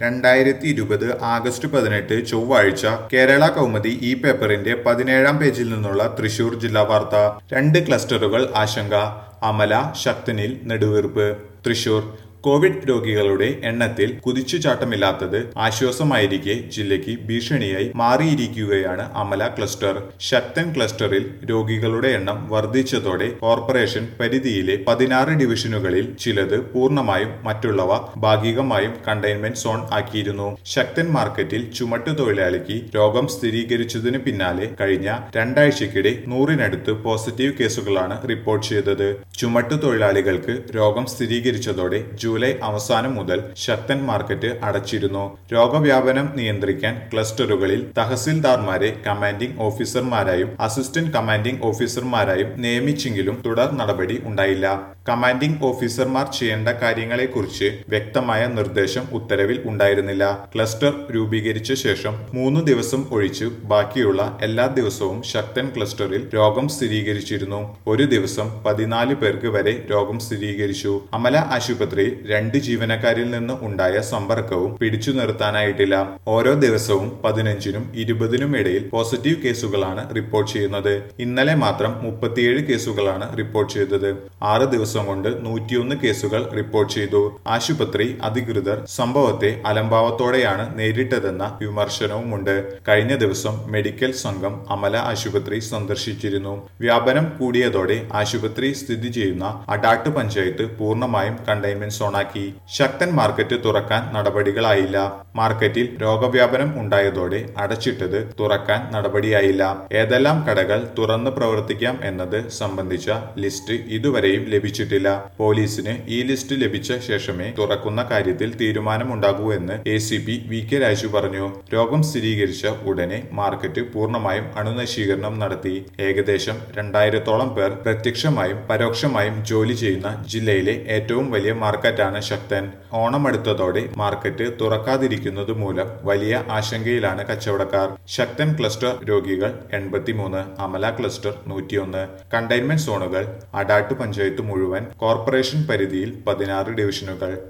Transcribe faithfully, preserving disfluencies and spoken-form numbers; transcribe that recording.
രണ്ടായിരത്തി ഇരുപത് ആഗസ്റ്റ് പതിനെട്ട് ചൊവ്വാഴ്ച കേരള കൗമുദി ഈ പേപ്പറിന്റെ പതിനേഴാം പേജിൽ നിന്നുള്ള തൃശൂർ ജില്ലാ വാർത്ത. രണ്ട് ക്ലസ്റ്ററുകൾ ആശങ്ക. അമല ശക്തനിൽ നെടുവീർപ്പ്. തൃശൂർ കോവിഡ് രോഗികളുടെ എണ്ണത്തിൽ കുതിച്ചുചാട്ടമില്ലാത്തത് ആശ്വാസമായിരിക്കെ ജില്ലയ്ക്ക് ഭീഷണിയായി മാറിയിരിക്കുകയാണ് അമല ക്ലസ്റ്റർ. ശക്തൻ ക്ലസ്റ്ററിൽ രോഗികളുടെ എണ്ണം വർദ്ധിച്ചതോടെ കോർപ്പറേഷൻ പരിധിയിലെ പതിനാറ് ഡിവിഷനുകളിൽ ചിലത് പൂർണ്ണമായും മറ്റുള്ളവ ഭാഗികമായും കണ്ടെയ്ൻമെന്റ് സോൺ ആക്കിയിരുന്നു. ശക്തൻ മാർക്കറ്റിൽ ചുമട്ടുതൊഴിലാളിക്ക് രോഗം സ്ഥിരീകരിച്ചതിന് പിന്നാലെ കഴിഞ്ഞ രണ്ടാഴ്ചക്കിടെ നൂറിനടുത്ത് പോസിറ്റീവ് കേസുകളാണ് റിപ്പോർട്ട് ചെയ്തത്. ചുമട്ടുതൊഴിലാളികൾക്ക് രോഗം സ്ഥിരീകരിച്ചതോടെ ജൂലൈ അവസാനം മുതൽ ശക്തൻ മാർക്കറ്റ് അടച്ചിരുന്നു. രോഗവ്യാപനം നിയന്ത്രിക്കാൻ ക്ലസ്റ്ററുകളിൽ തഹസിൽദാർമാരെ കമാൻഡിംഗ് ഓഫീസർമാരായും അസിസ്റ്റന്റ് കമാൻഡിംഗ് ഓഫീസർമാരായും നിയമിച്ചെങ്കിലും തുടർ നടപടി ഉണ്ടായില്ല. കമാൻഡിംഗ് ഓഫീസർമാർ ചെയ്യേണ്ട കാര്യങ്ങളെക്കുറിച്ച് വ്യക്തമായ നിർദ്ദേശം ഉത്തരവിൽ ഉണ്ടായിരുന്നില്ല. ക്ലസ്റ്റർ രൂപീകരിച്ച ശേഷം മൂന്ന് ദിവസം ഒഴിച്ച് ബാക്കിയുള്ള എല്ലാ ദിവസവും ശക്തൻ ക്ലസ്റ്ററിൽ രോഗം സ്ഥിരീകരിച്ചിരുന്നു. ഒരു ദിവസം പതിനാല് പേർക്ക് വരെ രോഗം സ്ഥിരീകരിച്ചു. അമല ആശുപത്രിയിൽ രണ്ട് ജീവനക്കാരിൽ നിന്ന് ഉണ്ടായ സമ്പർക്കവും പിടിച്ചു നിർത്താനായിട്ടില്ല. ഓരോ ദിവസവും പതിനഞ്ചിനും ഇരുപതിനും ഇടയിൽ പോസിറ്റീവ് കേസുകളാണ് റിപ്പോർട്ട് ചെയ്യുന്നത്. ഇന്നലെ മാത്രം മുപ്പത്തിയേഴ് കേസുകളാണ് റിപ്പോർട്ട് ചെയ്തത്. ആറ് ദിവസം കൊണ്ട് നൂറ്റിയൊന്ന് കേസുകൾ റിപ്പോർട്ട് ചെയ്തു. ആശുപത്രി അധികൃതർ സംഭവത്തെ അലംഭാവത്തോടെയാണ് നേരിട്ടതെന്ന വിമർശനവുമുണ്ട്. കഴിഞ്ഞ ദിവസം മെഡിക്കൽ സംഘം അമല ആശുപത്രി സന്ദർശിച്ചിരുന്നു. വ്യാപനം കൂടിയതോടെ ആശുപത്രി സ്ഥിതി ചെയ്യുന്ന അടാട്ട് പഞ്ചായത്ത് പൂർണ്ണമായും കണ്ടെയ്ൻമെന്റ് സോണാക്കി. ശക്തൻ മാർക്കറ്റ് തുറക്കാൻ നടപടികളായില്ല. മാർക്കറ്റിൽ രോഗവ്യാപനം ഉണ്ടായതോടെ അടച്ചിട്ടത് തുറക്കാൻ നടപടിയായില്ല. ഏതെല്ലാം കടകൾ തുറന്ന് പ്രവർത്തിക്കാം എന്നത് സംബന്ധിച്ച ലിസ്റ്റ് ഇതുവരെയും ലഭിച്ചിട്ടില്ല. പോലീസിന് ഈ ലിസ്റ്റ് ലഭിച്ച ശേഷമേ തുറക്കുന്ന കാര്യത്തിൽ തീരുമാനമുണ്ടാകൂ എന്ന് A C P V K Raju പറഞ്ഞു. രോഗം സ്ഥിരീകരിച്ച ഉടനെ മാർക്കറ്റ് പൂർണ്ണമായും അണുനശീകരണം നടത്തി. ഏകദേശം രണ്ടായിരത്തോളം പേർ പ്രത്യക്ഷമായും പരോക്ഷമായും ജോലി ചെയ്യുന്ന ജില്ലയിലെ ഏറ്റവും വലിയ മാർക്കറ്റാണ് ശക്തൻ. ഓണം അടുത്തതോടെ മാർക്കറ്റ് തുറക്കാതിരിക്കുന്നത് മൂലം വലിയ ആശങ്കയിലാണ് കച്ചവടക്കാർ. ശക്തൻ ക്ലസ്റ്റർ രോഗികൾ എൺപത്തിമൂന്ന്, അമല ക്ലസ്റ്റർ നൂറ്റിയൊന്ന്. കണ്ടെയ്ൻമെന്റ് സോണുകൾ അടാട്ട് പഞ്ചായത്ത് മുഴുവൻ, കോർപ്പറേഷൻ പരിധിയിൽ പതിനാറ് ഡിവിഷനുകൾ.